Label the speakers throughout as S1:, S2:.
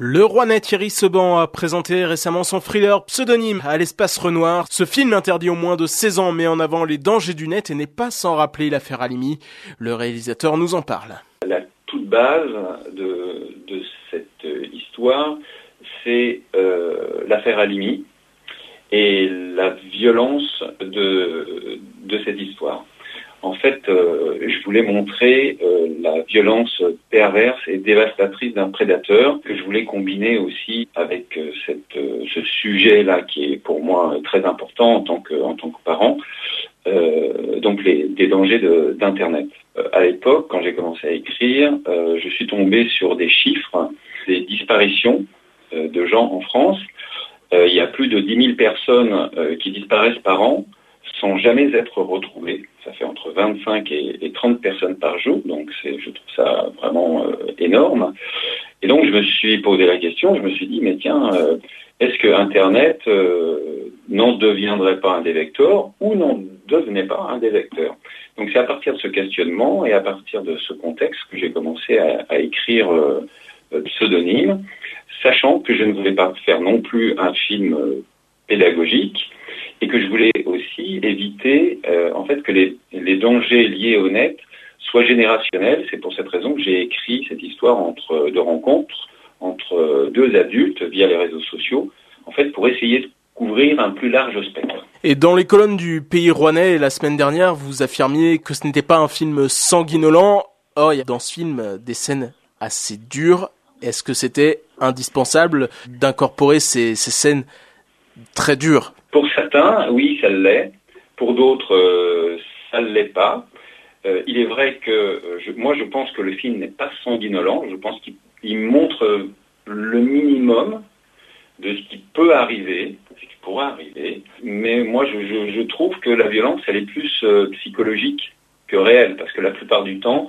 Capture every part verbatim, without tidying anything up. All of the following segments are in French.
S1: Le Rouennais Thierry Seban a présenté récemment son thriller Pseudonyme à l'Espace Renoir. Ce film interdit aux moins de seize ans met en avant les dangers du net et n'est pas sans rappeler l'affaire Halimi. Le réalisateur nous en parle.
S2: La toute base de, de cette histoire, c'est euh, l'affaire Halimi et la violence de, de cette histoire. En fait, euh, je voulais montrer euh, la violence perverse et dévastatrice d'un prédateur que je voulais combiner aussi avec euh, cette, euh, ce sujet-là qui est pour moi très important en tant que, en tant que parent, euh, donc les, des dangers de, d'Internet. Euh, à l'époque, quand j'ai commencé à écrire, euh, je suis tombé sur des chiffres, des disparitions euh, de gens en France. Euh, il y a plus de dix mille personnes euh, qui disparaissent par an sans jamais être retrouvées. Ça fait entre vingt-cinq et trente personnes par jour, donc c'est, je trouve ça vraiment euh, énorme. Et donc je me suis posé la question, je me suis dit, mais tiens, euh, est-ce que Internet euh, n'en deviendrait pas un des vecteurs ou n'en devenait pas un des vecteurs? Donc c'est à partir de ce questionnement et à partir de ce contexte que j'ai commencé à, à écrire euh, Pseudonyme, sachant que je ne voulais pas faire non plus un film euh, pédagogique, et que je voulais aussi éviter euh, en fait que les, les dangers liés au net soient générationnels. C'est pour cette raison que j'ai écrit cette histoire entre de rencontres entre deux adultes via les réseaux sociaux, en fait pour essayer de couvrir un plus large spectre.
S1: Et dans les colonnes du Pays Rouennais la semaine dernière, vous affirmiez que ce n'était pas un film sanguinolent. Or, il y a dans ce film des scènes assez dures. Est-ce que c'était indispensable d'incorporer ces, ces scènes très dures?
S2: Pour certains, oui, ça l'est. Pour d'autres, euh, ça ne l'est pas. Euh, il est vrai que euh, je, moi, je pense que le film n'est pas sanguinolent. Je pense qu'il il montre le minimum de ce qui peut arriver, ce qui pourra arriver. Mais moi, je, je, je trouve que la violence, elle est plus euh, psychologique que réelle, parce que la plupart du temps,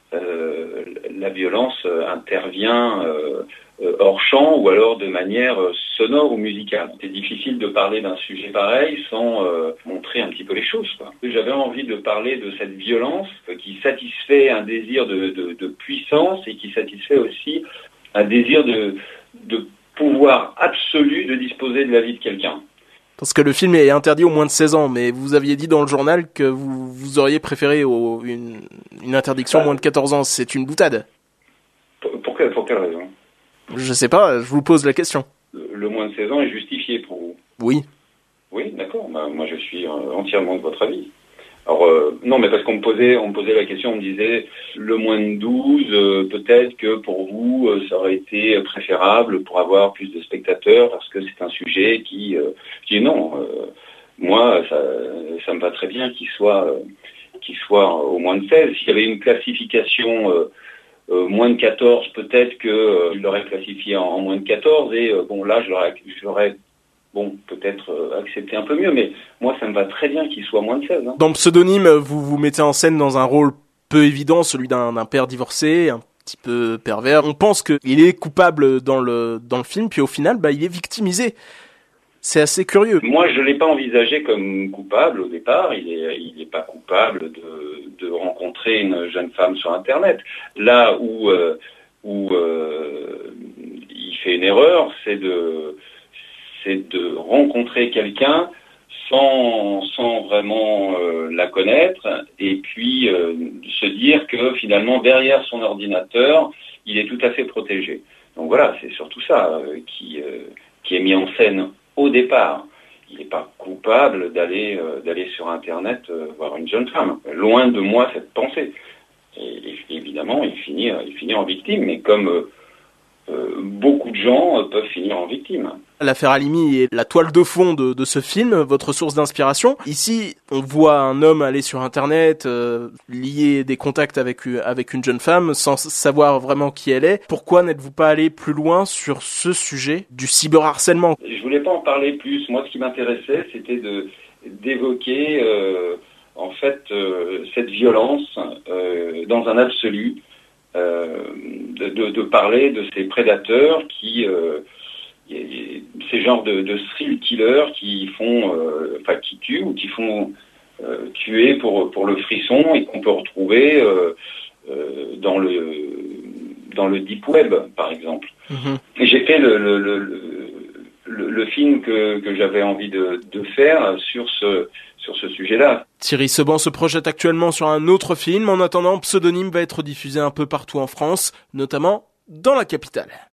S2: euh, la violence euh, intervient euh, euh, hors champ ou alors de manière euh, sonore ou musicale. C'est difficile de parler d'un sujet pareil sans euh, montrer un petit peu les choses, quoi. J'avais envie de parler de cette violence euh, qui satisfait un désir de, de, de puissance et qui satisfait aussi un désir de, de pouvoir absolu de disposer de la vie de quelqu'un.
S1: Parce que le film est interdit aux moins de seize ans, mais vous aviez dit dans le journal que vous, vous auriez préféré au, une, une interdiction bah, moins de quatorze ans. C'est une boutade.
S2: Pour, pour, quelle, pour quelle raison?
S1: Je sais pas, je vous pose la question.
S2: Le, le moins de seize ans est justifié pour vous?
S1: Oui.
S2: Oui, d'accord. Bah, moi, je suis entièrement de votre avis. Alors, euh, non, mais parce qu'on me posait, on me posait la question, on me disait, le moins de douze, euh, peut-être que pour vous, euh, ça aurait été préférable pour avoir plus de spectateurs, parce que c'est un sujet qui... Euh, je dis non, euh, moi, ça, ça me va très bien qu'il soit, euh, qu'il soit au moins de seize. S'il y avait une classification euh, euh, moins de quatorze, peut-être que euh, je l'aurais classifié en, en moins de quatorze, et euh, bon, là, je l'aurais... Je l'aurais Bon, peut-être euh, accepter un peu mieux, mais moi, ça me va très bien qu'il soit moins de seize. Hein.
S1: Dans Pseudonyme, vous vous mettez en scène dans un rôle peu évident, celui d'un, d'un père divorcé, un petit peu pervers. On pense qu'il est coupable dans le, dans le film, puis au final, bah, il est victimisé. C'est assez curieux.
S2: Moi, je ne l'ai pas envisagé comme coupable au départ. Il est, il n'est pas coupable de, de rencontrer une jeune femme sur Internet. Là où, euh, où euh, il fait une erreur, c'est de... c'est de rencontrer quelqu'un sans, sans vraiment euh, la connaître et puis euh, se dire que finalement derrière son ordinateur, il est tout à fait protégé. Donc voilà, c'est surtout ça euh, qui, euh, qui est mis en scène au départ. Il n'est pas coupable d'aller, euh, d'aller sur Internet euh, voir une jeune femme. Loin de moi cette pensée. Et, et évidemment, il finit, il finit en victime, mais comme euh, euh, beaucoup de gens euh, peuvent finir en victime.
S1: L'affaire Halimi est la toile de fond de, de ce film, votre source d'inspiration. Ici, on voit un homme aller sur Internet, euh, lier des contacts avec, avec une jeune femme, sans savoir vraiment qui elle est. Pourquoi n'êtes-vous pas allé plus loin sur ce sujet du cyberharcèlement?
S2: Je voulais pas en parler plus. Moi, ce qui m'intéressait, c'était de, d'évoquer, euh, en fait, euh, cette violence euh, dans un absolu, euh, de, de, de parler de ces prédateurs qui... Euh, ces genres de, de thrill killers qui font, euh, enfin qui tuent ou qui font euh, tuer pour pour le frisson et qu'on peut retrouver euh, euh, dans le dans le deep web, par exemple. Mmh. Et j'ai fait le, le, le, le, le film que, que j'avais envie de, de faire sur ce, sur ce sujet-là.
S1: Thierry Seban se projette actuellement sur un autre film. En attendant, Pseudonyme va être diffusé un peu partout en France, notamment dans la capitale.